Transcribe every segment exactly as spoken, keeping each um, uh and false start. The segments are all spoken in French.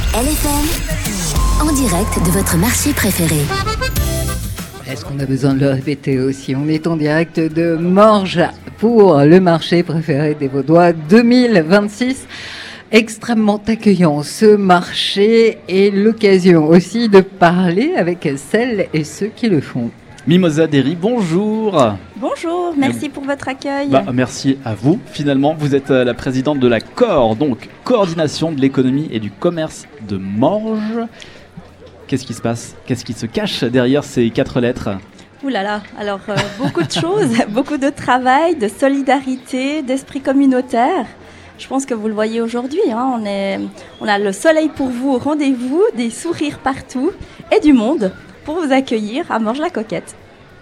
L F M, en direct de votre marché préféré. Est-ce qu'on a besoin de le répéter aussi? On est en direct de Morges pour le marché préféré des Vaudois deux mille vingt-six. Extrêmement accueillant ce marché et l'occasion aussi de parler avec celles et ceux qui le font. Mimosa Derry, bonjour. Bonjour, merci pour votre accueil. Bah, merci à vous. Finalement, vous êtes la présidente de la C O R, donc Coordination de l'économie et du commerce de Morges. Qu'est-ce qui se passe? Qu'est-ce qui se cache derrière ces quatre lettres? Ouh là là, alors euh, beaucoup de choses, beaucoup de travail, de solidarité, d'esprit communautaire. Je pense que vous le voyez aujourd'hui, hein, on, est, on a le soleil pour vous au rendez-vous, des sourires partout et du monde pour vous accueillir à Morges-la-Coquette.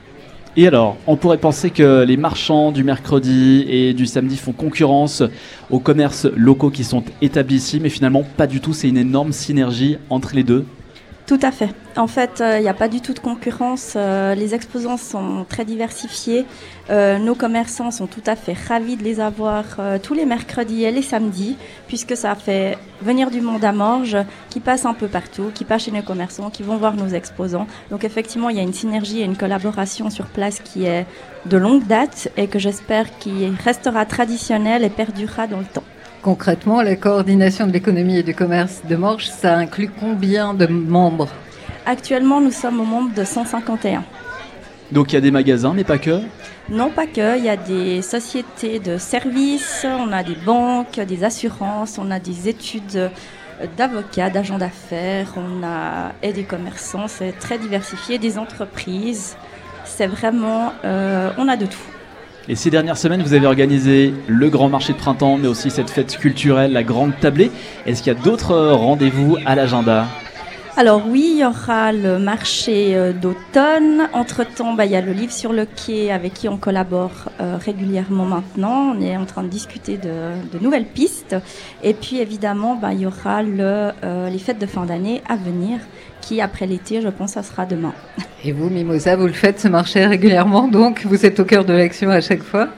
Et alors, on pourrait penser que les marchands du mercredi et du samedi font concurrence aux commerces locaux qui sont établis ici, mais finalement pas du tout, c'est une énorme synergie entre les deux. Tout à fait. En fait, il euh, n'y a pas du tout de concurrence. Euh, les exposants sont très diversifiés. Euh, nos commerçants sont tout à fait ravis de les avoir euh, tous les mercredis et les samedis, puisque ça fait venir du monde à Morges, qui passe un peu partout, qui passe chez nos commerçants, qui vont voir nos exposants. Donc effectivement, il y a une synergie et une collaboration sur place qui est de longue date et que j'espère qui restera traditionnelle et perdurera dans le temps. Concrètement, la coordination de l'économie et du commerce de Morges, ça inclut combien de membres? Actuellement, nous sommes au nombre de cent cinquante et un. Donc il y a des magasins, mais pas que? Non, pas que. Il y a des sociétés de services, on a des banques, des assurances, on a des études d'avocats, d'agents d'affaires, on a et des commerçants. C'est très diversifié, des entreprises. C'est vraiment, euh, on a de tout. Et ces dernières semaines, vous avez organisé le grand marché de printemps, mais aussi cette fête culturelle, la grande tablée. Est-ce qu'il y a d'autres rendez-vous à l'agenda? Alors oui, il y aura le marché d'automne. Entre-temps, bah, il y a le livre sur le quai avec qui on collabore euh, régulièrement maintenant. On est en train de discuter de, de nouvelles pistes. Et puis évidemment, bah, il y aura le, euh, les fêtes de fin d'année à venir qui, après l'été, je pense, ça sera demain. Et vous, Mimosa, vous le faites ce marché régulièrement, donc vous êtes au cœur de l'action à chaque fois?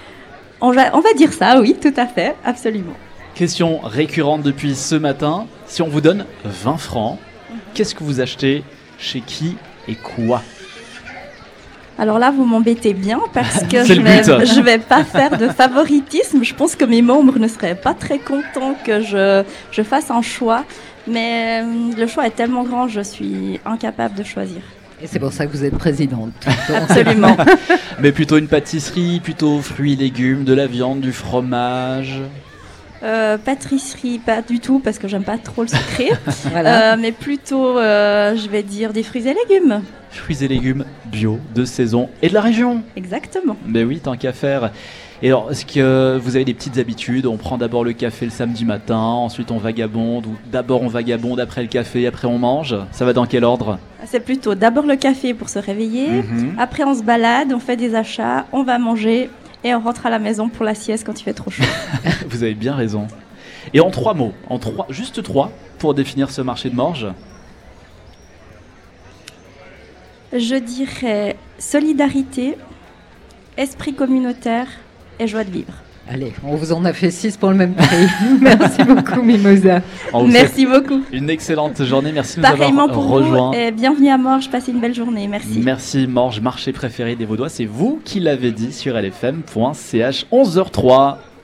On va, on va dire ça, oui, tout à fait, absolument. Question récurrente depuis ce matin. Si on vous donne vingt francs, qu'est-ce que vous achetez, chez qui et quoi? Alors là, vous m'embêtez bien parce que C'est je le vais, but. je vais pas faire de favoritisme. Je pense que mes membres ne seraient pas très contents que je, je fasse un choix. Mais euh, le choix est tellement grand, je suis incapable de choisir. Et c'est pour ça que vous êtes présidente. Absolument. Mais plutôt une pâtisserie, plutôt fruits, légumes, de la viande, du fromage. Euh, pâtisserie, pas du tout, parce que j'aime pas trop le sucré. Voilà. Euh, mais plutôt, euh, je vais dire des fruits et légumes. Fruits et légumes bio, de saison et de la région. Exactement. Ben oui, tant qu'à faire. Et alors, est-ce que vous avez des petites habitudes? On prend d'abord le café le samedi matin, ensuite on vagabonde, ou d'abord on vagabonde, après le café, après on mange? Ça va dans quel ordre? C'est plutôt d'abord le café pour se réveiller, Mm-hmm. après on se balade, on fait des achats, on va manger et on rentre à la maison pour la sieste quand il fait trop chaud. Vous avez bien raison. Et en trois mots, en trois, juste trois, pour définir ce marché de Morges? Je dirais solidarité, esprit communautaire et joie de vivre. Allez, on vous en a fait six pour le même prix. Merci beaucoup, Mimosa. On vous Merci beaucoup. Une excellente journée, merci de nous Pareillement avoir pour rejoints. vous et bienvenue à Morges, passez une belle journée, merci. Merci Morges, marché préféré des Vaudois, c'est vous qui l'avez dit sur L F M point C H, onze heures zéro trois.